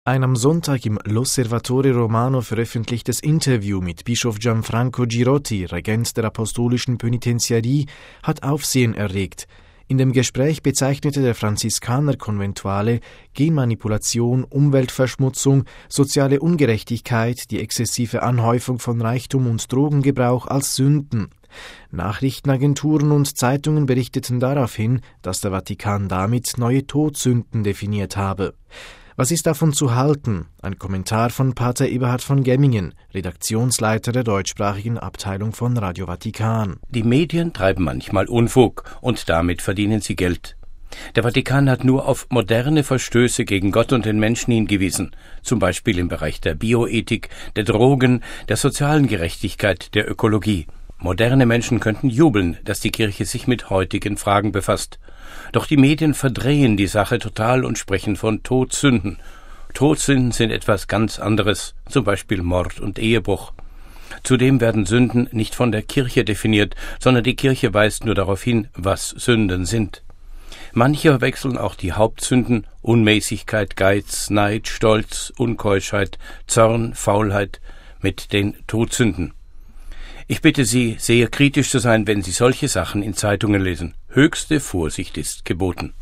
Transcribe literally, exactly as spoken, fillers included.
Ein am Sonntag im L'Osservatore Romano veröffentlichtes Interview mit Bischof Gianfranco Girotti, Regent der Apostolischen Pönitentiarie, hat Aufsehen erregt. In dem Gespräch bezeichnete der Franziskaner-Konventuale Genmanipulation, Umweltverschmutzung, soziale Ungerechtigkeit, die exzessive Anhäufung von Reichtum und Drogengebrauch als Sünden. Nachrichtenagenturen und Zeitungen berichteten daraufhin, dass der Vatikan damit neue Todsünden definiert habe. Was ist davon zu halten? Ein Kommentar von Pater Eberhard von Gemmingen, Redaktionsleiter der deutschsprachigen Abteilung von Radio Vatikan. Die Medien treiben manchmal Unfug und damit verdienen sie Geld. Der Vatikan hat nur auf moderne Verstöße gegen Gott und den Menschen hingewiesen, zum Beispiel im Bereich der Bioethik, der Drogen, der sozialen Gerechtigkeit, der Ökologie. Moderne Menschen könnten jubeln, dass die Kirche sich mit heutigen Fragen befasst. Doch die Medien verdrehen die Sache total und sprechen von Todsünden. Todsünden sind etwas ganz anderes, zum Beispiel Mord und Ehebruch. Zudem werden Sünden nicht von der Kirche definiert, sondern die Kirche weist nur darauf hin, was Sünden sind. Manche verwechseln auch die Hauptsünden Unmäßigkeit, Geiz, Neid, Stolz, Unkeuschheit, Zorn, Faulheit mit den Todsünden. Ich bitte Sie, sehr kritisch zu sein, wenn Sie solche Sachen in Zeitungen lesen. Höchste Vorsicht ist geboten.